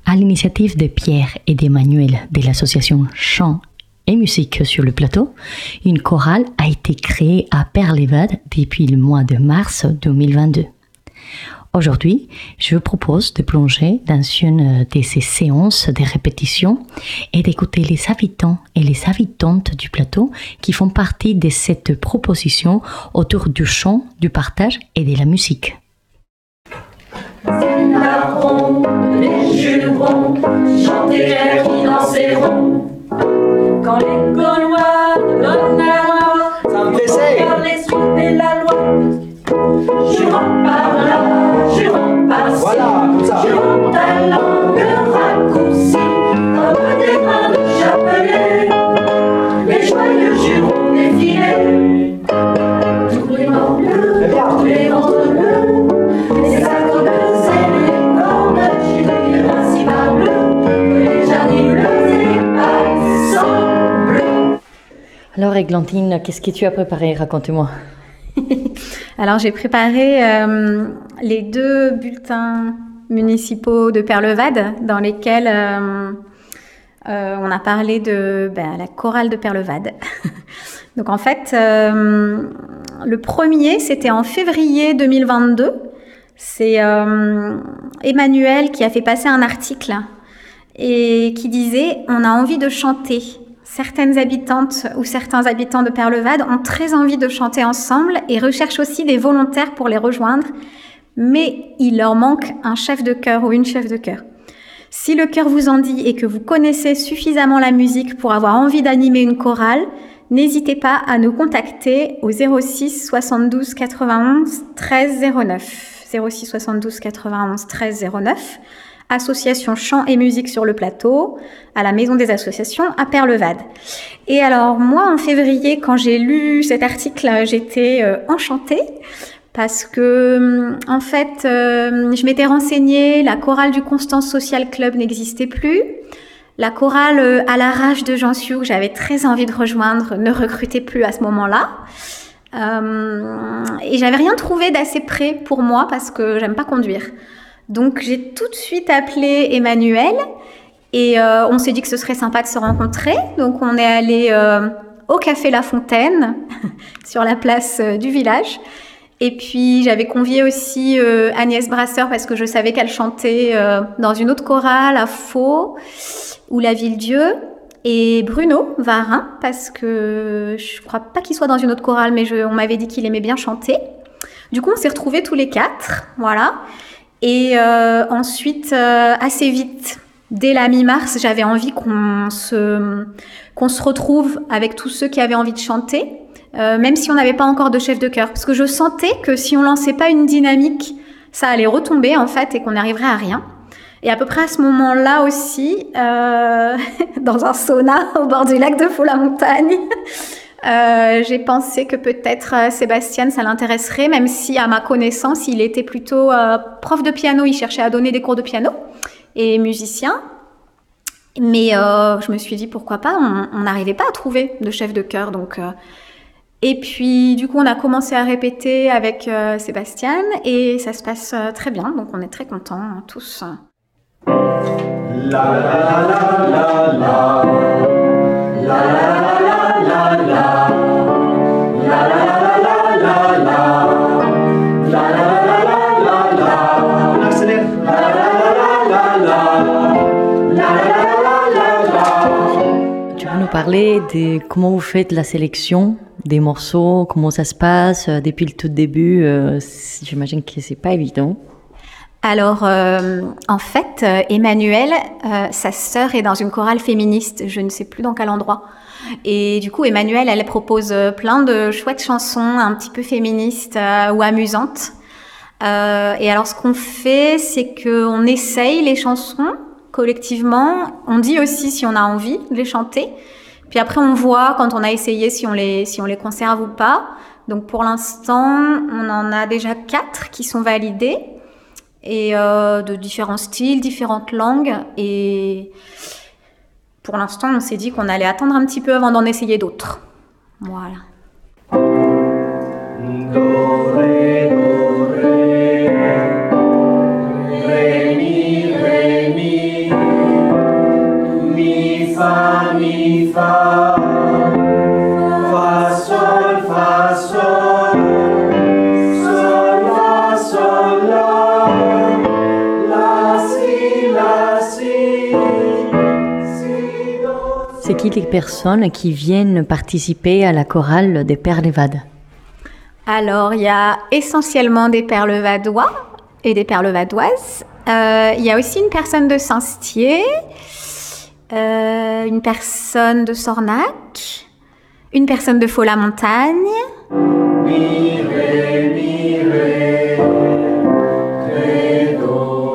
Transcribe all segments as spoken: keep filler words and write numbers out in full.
À l'initiative de Pierre et d'Emmanuel de l'association Chant et Musique sur le plateau, une chorale a été créée à Père-Lévade depuis le mois de mars deux mille vingt-deux. Aujourd'hui, je vous propose de plonger dans une de ces séances de répétition et d'écouter les habitants et les habitantes du plateau qui font partie de cette proposition autour du chant, du partage et de la musique. C'est la ronde, les jurons, chanter les qui danseront. Quand les Gaulois donnent la loi, ça me fait les suivre la loi. Jurons par là, jurons par ci, voilà, jurons ta langue raccourcie, comme des grains de chapelet, les joyeux jurons défilés. Tous les vents bleus, tous les ventres bleus, les actes bleus et les cornes juillet, ainsi par bleu, que les jardins bleus et les pailles sont bleus. Alors Églantine, qu'est-ce que tu as préparé? Raconte-moi. Alors j'ai préparé euh, les deux bulletins municipaux de Père-Lévade dans lesquels euh, euh, on a parlé de ben, la chorale de Père-Lévade. Donc en fait, euh, le premier, c'était en février deux mille vingt-deux. C'est euh, Emmanuel qui a fait passer un article et qui disait « On a envie de chanter ». Certaines habitantes ou certains habitants de Père-Lévade ont très envie de chanter ensemble et recherchent aussi des volontaires pour les rejoindre, mais il leur manque un chef de chœur ou une chef de chœur. Si le cœur vous en dit et que vous connaissez suffisamment la musique pour avoir envie d'animer une chorale, n'hésitez pas à nous contacter au zéro six soixante-douze quatre-vingt-onze treize zéro neuf. zéro six soixante-douze quatre-vingt-onze treize zéro neuf. Association Chant et Musique sur le plateau, à la Maison des Associations à Père-Lévade. Et alors moi, en février, quand j'ai lu cet article, j'étais euh, enchantée parce que, en fait, euh, je m'étais renseignée, la chorale du Constance Social Club n'existait plus. La chorale euh, à l'arrache de Jean Sioux, que j'avais très envie de rejoindre, ne recrutait plus à ce moment-là. Euh, et j'avais rien trouvé d'assez près pour moi parce que j'aime pas conduire. Donc j'ai tout de suite appelé Emmanuel et euh, on s'est dit que ce serait sympa de se rencontrer. Donc on est allé euh, au Café La Fontaine, sur la place euh, du village. Et puis j'avais convié aussi euh, Agnès Brasseur parce que je savais qu'elle chantait euh, dans une autre chorale à Faux ou La Ville-Dieu. Et Bruno Varin parce que je crois pas qu'il soit dans une autre chorale, mais je, on m'avait dit qu'il aimait bien chanter. Du coup on s'est retrouvés tous les quatre, voilà. Et euh, ensuite, euh, assez vite, dès la mi-mars, j'avais envie qu'on se, qu'on se retrouve avec tous ceux qui avaient envie de chanter, euh, même si on n'avait pas encore de chef de chœur. Parce que je sentais que si on lançait pas une dynamique, ça allait retomber en fait et qu'on n'arriverait à rien. Et à peu près à ce moment-là aussi, euh, dans un sauna au bord du lac de Faux-la-Montagne, Euh, j'ai pensé que peut-être euh, Sébastien, ça l'intéresserait, même si à ma connaissance, il était plutôt euh, prof de piano, il cherchait à donner des cours de piano et musicien. Mais euh, je me suis dit pourquoi pas, on n'arrivait pas à trouver de chef de chœur. Donc, euh... Et puis du coup, on a commencé à répéter avec euh, Sébastien et ça se passe euh, très bien, donc on est très contents hein, tous. La la la la la la la la. Tu peux nous parler de comment vous faites la sélection des morceaux, comment ça se passe depuis le tout début? euh, J'imagine que c'est pas évident. Alors, euh, en fait, euh, Emmanuel, euh, sa sœur est dans une chorale féministe, je ne sais plus dans quel endroit. Et du coup, Emmanuel, elle propose plein de chouettes chansons un petit peu féministes euh, ou amusantes. Euh, et alors, ce qu'on fait, c'est qu'on essaye les chansons collectivement. On dit aussi si on a envie de les chanter. Puis après, on voit quand on a essayé si on les, si on les conserve ou pas. Donc, pour l'instant, on en a déjà quatre qui sont validés. Et euh, de différents styles, différentes langues. Et pour l'instant, on s'est dit qu'on allait attendre un petit peu avant d'en essayer d'autres. Voilà. Do, ré, do, ré, ré, mi, ré, mi. C'est qui les personnes qui viennent participer à la chorale des Pères Lévades? Alors, il y a essentiellement des Pères Levadois et des Pères Levadoises. Euh, il y a aussi une personne de Saint-Stier, euh, une personne de Sornac, une personne de Faux-la-Montagne. Mire, mire, credo,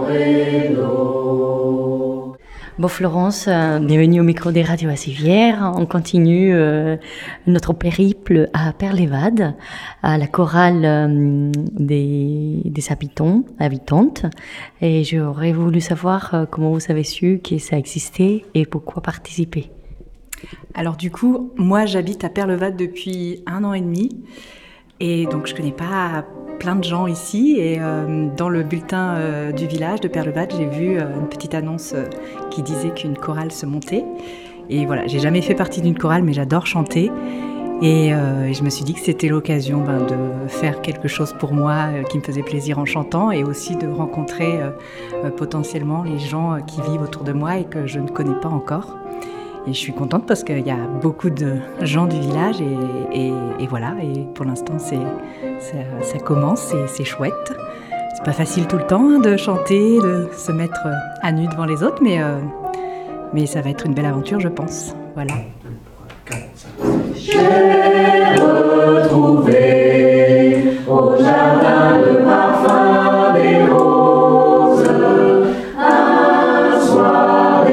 credo. Bon Florence, euh, bienvenue au micro des radios Assivières. On continue euh, notre périple à Père-Lévade, à la chorale euh, des, des habitants, habitantes. Et j'aurais voulu savoir euh, comment vous avez su que ça existait et pourquoi participer. Alors du coup, moi j'habite à Père-Lévade depuis un an et demi. Et donc je connais pas plein de gens ici. Et euh, dans le bulletin euh, du village de Père-Lévade, j'ai vu euh, une petite annonce euh, qui disait qu'une chorale se montait. Et voilà, j'ai jamais fait partie d'une chorale, mais j'adore chanter. Et, euh, et je me suis dit que c'était l'occasion ben, de faire quelque chose pour moi euh, qui me faisait plaisir en chantant, et aussi de rencontrer euh, euh, potentiellement les gens euh, qui vivent autour de moi et que je ne connais pas encore. Et je suis contente parce qu'il y a beaucoup de gens du village et, et, et voilà. Et pour l'instant, c'est, ça, ça commence et c'est chouette. C'est pas facile tout le temps hein, de chanter, de se mettre à nu devant les autres, mais, euh, mais ça va être une belle aventure, je pense. Voilà. J'ai retrouvé au jardin le parfum des roses un soir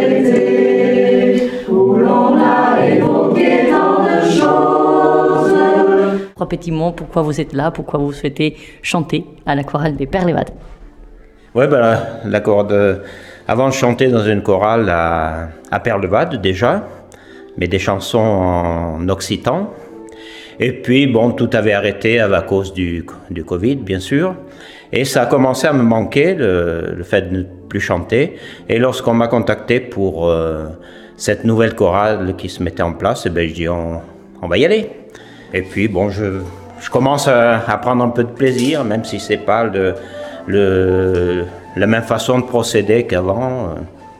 d'été où l'on a évoqué tant de choses. Trois petits mots, pourquoi vous êtes là, pourquoi vous souhaitez chanter à la chorale des Pères Lévades? Oui, ben, la, la chorale, avant je chantais dans une chorale à, à Père-Lévade déjà, mais des chansons en occitan. Et puis, bon, tout avait arrêté à cause du, du Covid, bien sûr. Et ça a commencé à me manquer, le, le fait de ne plus chanter. Et lorsqu'on m'a contacté pour euh, cette nouvelle chorale qui se mettait en place, eh bien, je dis, on, on va y aller. Et puis, bon, je, je commence à, à prendre un peu de plaisir, même si c'est pas le, le, la même façon de procéder qu'avant,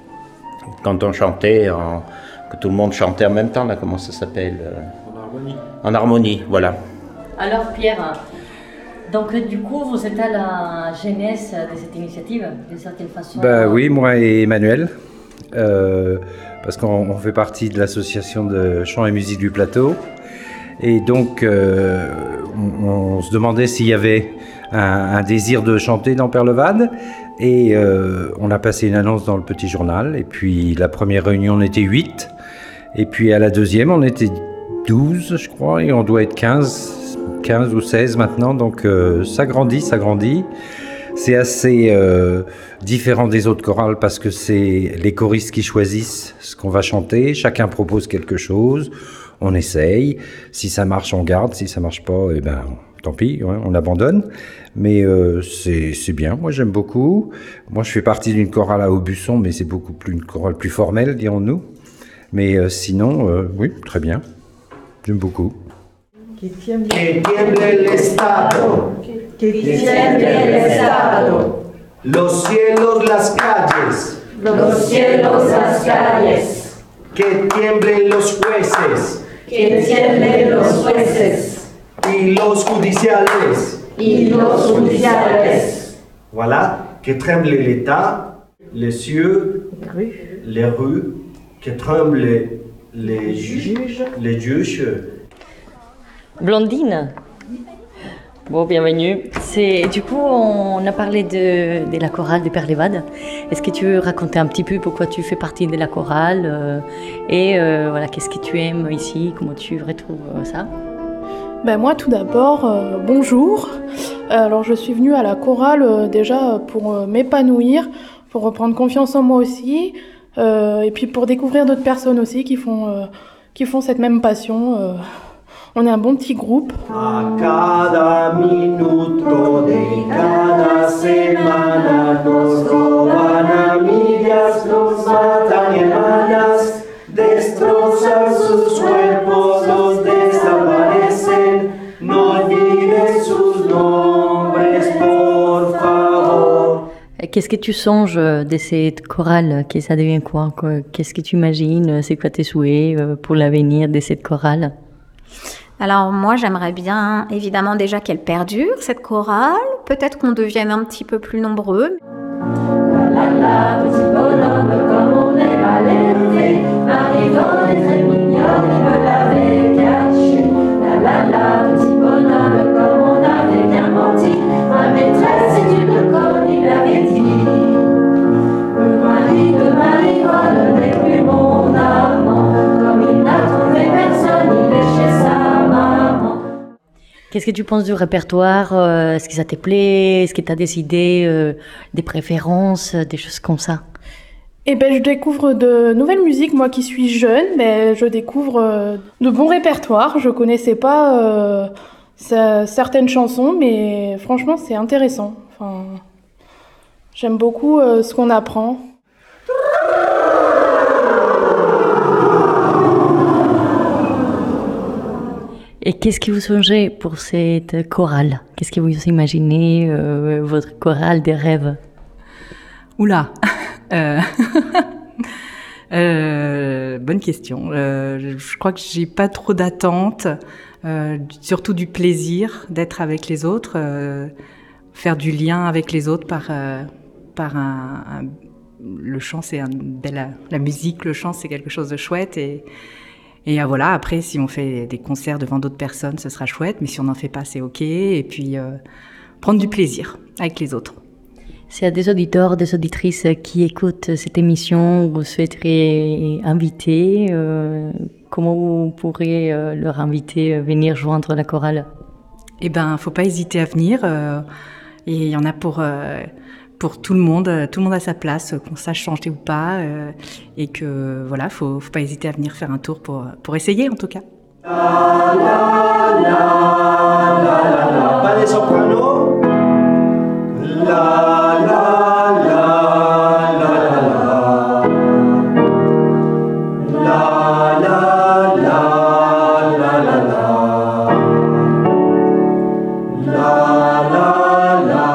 quand on chantait, en, que tout le monde chantait en même temps, là, comment ça s'appelle? En harmonie. En harmonie, voilà. Alors Pierre, donc du coup vous êtes à la genèse de cette initiative, d'une certaine façon? Ben oui, moi et Emmanuel, euh, parce qu'on on fait partie de l'association de chant et musique du plateau. Et donc euh, on, on se demandait s'il y avait un, un désir de chanter dans Père-Lévade. Et euh, on a passé une annonce dans le petit journal. Et puis la première réunion, on était huit. Et puis à la deuxième, on était douze, je crois. Et on doit être quinze, quinze ou seize maintenant. Donc euh, ça grandit, ça grandit. C'est assez euh, différent des autres chorales parce que c'est les choristes qui choisissent ce qu'on va chanter. Chacun propose quelque chose. On essaye. Si ça marche, on garde. Si ça marche pas, eh ben, tant pis, ouais, on abandonne. Mais euh, c'est, c'est bien. Moi, j'aime beaucoup. Moi, je fais partie d'une chorale à Aubusson, mais c'est beaucoup plus une chorale plus formelle, dirons-nous. Mais euh, sinon, euh, oui, très bien. J'aime beaucoup. Que tiemble el Estado, que tiemble el Estado, los cielos, las calles, los cielos, las calles, que tiemblen los jueces, que tiemblen los jueces, y los judiciales, y los judiciales. Voilà, que tremble l'État, les cieux, les rues, que tremblent les juges, les juges. Blondine. Bon, bienvenue. C'est, du coup, on a parlé de, de la chorale de Père-Lévade. Est-ce que tu veux raconter un petit peu pourquoi tu fais partie de la chorale euh, et euh, voilà, qu'est-ce que tu aimes ici, comment tu retrouves ça? Ben moi, tout d'abord, euh, bonjour. Alors, je suis venue à la chorale euh, déjà pour euh, m'épanouir, pour reprendre confiance en moi aussi, euh, et puis pour découvrir d'autres personnes aussi qui font, euh, qui font cette même passion. Euh, On est un bon petit groupe. A cada minuto de cada semana nos roban amigas, nos matan hermanas, destrozan sus cuerpos, los desaparecen. No olviden sus nombres, por favor. qu'est-ce que tu songes de cette chorale? Que ça devient quoi? Qu'est-ce que tu imagines? C'est quoi tes souhaits pour l'avenir de cette chorale? Alors moi, j'aimerais bien, évidemment, déjà qu'elle perdure, cette chorale. Peut-être qu'on devienne un petit peu plus nombreux. La la la, petit bonhomme, comme on est mal élevé, Marie-Van est très mignonne, il me l'avait caché. La la la, petit bonhomme, comme on avait bien menti, ma maîtresse est une conne, il avait dit. Le mari de Marie-Van n'est plus mon amant, comme il n'a trouvé personne, il est chez sa maman. Qu'est-ce que tu penses du répertoire? Est-ce que ça te plaît? Est-ce que tu as décidé euh, des préférences, des choses comme ça? Eh ben, je découvre de nouvelles musiques. Moi qui suis jeune, ben, je découvre euh, de bons répertoires. Je connaissais pas euh, ça, certaines chansons, mais franchement, c'est intéressant. Enfin, j'aime beaucoup euh, ce qu'on apprend. Et qu'est-ce que vous songez pour cette chorale? Qu'est-ce que vous imaginez, euh, votre chorale des rêves? Oula euh... euh, Bonne question. Euh, je crois que j'ai pas trop d'attentes, euh, surtout du plaisir d'être avec les autres, euh, faire du lien avec les autres par, euh, par un, un... Le chant, c'est un... la, la musique, le chant, c'est quelque chose de chouette et Et euh, voilà, après, si on fait des concerts devant d'autres personnes, ce sera chouette, mais si on n'en fait pas, c'est OK. Et puis, euh, prendre du plaisir avec les autres. S'il y a des auditeurs, des auditrices qui écoutent cette émission, vous souhaiteriez inviter, euh, comment vous pourrez euh, leur inviter à venir joindre la chorale? Eh ben, faut pas hésiter à venir. Euh, et il y en a pour... Euh, pour tout le monde, tout le monde a sa place, qu'on sache chanter ou pas, euh, et que voilà, faut, faut pas hésiter à venir faire un tour pour, pour essayer en tout cas. La la la la la la, pas des sopranos. La la la la la la, la la la la la la, la la la.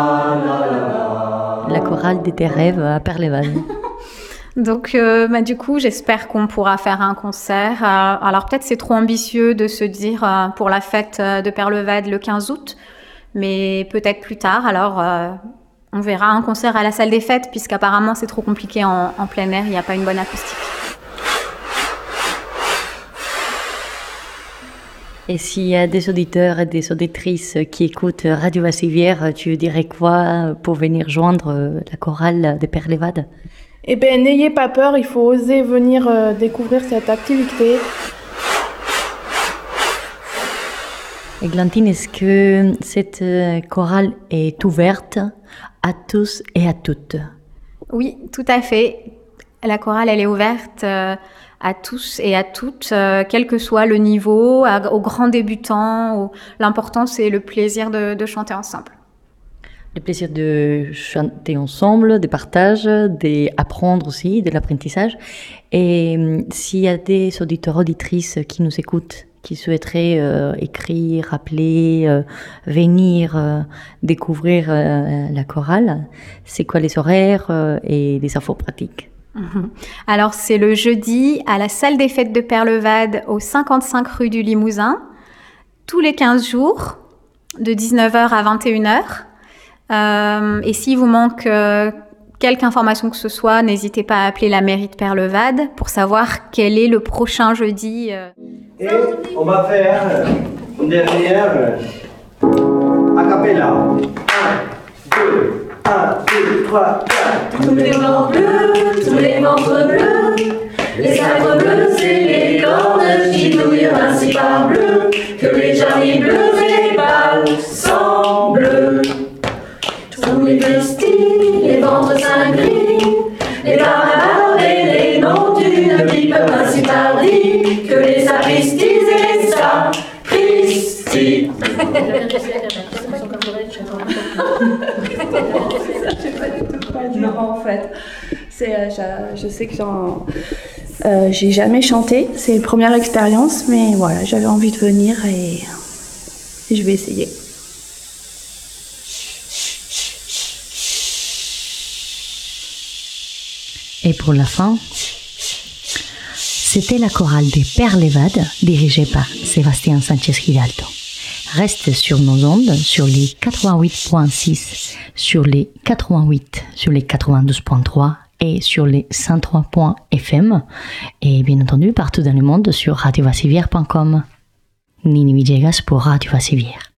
La chorale de tes rêves à Perleval. Donc, euh, bah, du coup, j'espère qu'on pourra faire un concert. Euh, alors, peut-être c'est trop ambitieux de se dire euh, pour la fête de Perlevad le quinze août, mais peut-être plus tard. Alors, euh, on verra un concert à la salle des fêtes, puisqu'apparemment c'est trop compliqué en, en plein air, il n'y a pas une bonne acoustique. Et s'il y a des auditeurs et des auditrices qui écoutent Radio Vassivière, tu dirais quoi pour venir joindre la chorale de Perlevad? Eh bien, n'ayez pas peur, il faut oser venir euh, découvrir cette activité. Églantine, est-ce que cette chorale est ouverte à tous et à toutes? Oui, tout à fait. La chorale, elle est ouverte euh, à tous et à toutes, euh, quel que soit le niveau, à, aux grands débutants. Aux... L'important, c'est le plaisir de, de chanter ensemble. Le plaisir de chanter ensemble, de partage, d'apprendre aussi, de l'apprentissage. Et euh, s'il y a des auditeurs, auditrices qui nous écoutent, qui souhaiteraient euh, écrire, appeler, euh, venir euh, découvrir euh, la chorale, c'est quoi les horaires euh, et les infos pratiques? Mmh. Alors, c'est le jeudi à la salle des fêtes de Perlevad, au cinquante-cinq rue du Limousin, tous les quinze jours, de dix-neuf heures à vingt et une heures. Euh, et s'il vous manque euh, quelque information que ce soit, n'hésitez pas à appeler la mairie de Perlevad pour savoir quel est le prochain jeudi. Euh. Et on va faire une dernière a cappella. un, deux, un, deux, trois, quatre. Tous les vents bleus, tous les ventres bleus, les arbres bleus, c'est les cornes qui douillent ainsi par bleu, que les jarniers bleus et les pales sont bleus. Tous les vestis, les ventres cinglés, les barabars et les noms d'une pipe ainsi pardie, que les sapristis et les sapristis. Non, en fait, c'est, euh, je, je sais que j'en, euh, j'ai jamais chanté, c'est une première expérience, mais voilà, j'avais envie de venir et, et je vais essayer. Et pour la fin, c'était la chorale des Pères Lévades, dirigée par Sébastien Sanchez-Giraldo. Reste sur nos ondes, sur les quatre-vingt-huit virgule six, sur les quatre-vingt-huit, sur les quatre-vingt-douze virgule trois et sur les cent trois point F M, et bien entendu partout dans le monde sur radio vassivière point com. Nini Villegas pour Radio Vassivière.